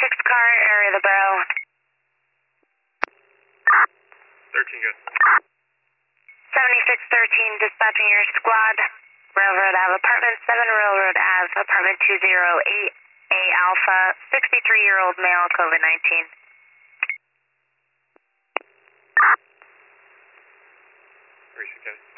car, area of the borough. 13 good. 7613, dispatching your squad. Railroad Ave, apartment 7, Railroad Ave, apartment 208A Alpha, 63-year-old male, COVID-19. Where is he, Kevin?